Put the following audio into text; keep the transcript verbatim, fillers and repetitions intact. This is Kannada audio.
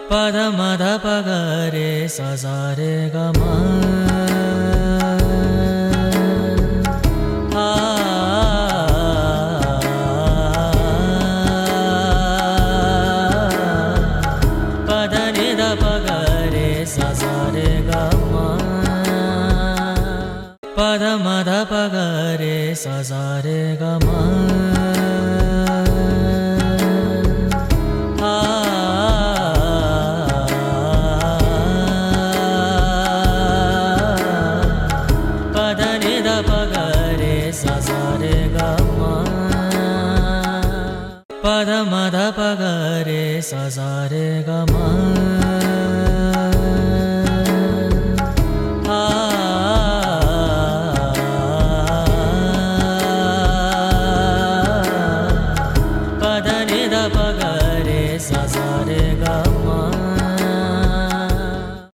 ಪದ ಮದ ಪಗ ರೇ ಸ ಸ ರೇ ಗ ಮ ಆ ಪದ ನಿ ದ ಪಗ ರೇ ಸ ಸ ರೇ ಗ ಮ ಪದ ಮದ ಪಗ ರೇ ಸ ಸ ರೇ ಗ ಮ ಪದ ಮದ ಪಗ ರೇ ಸ ಸ ರೇ ಗ ಮ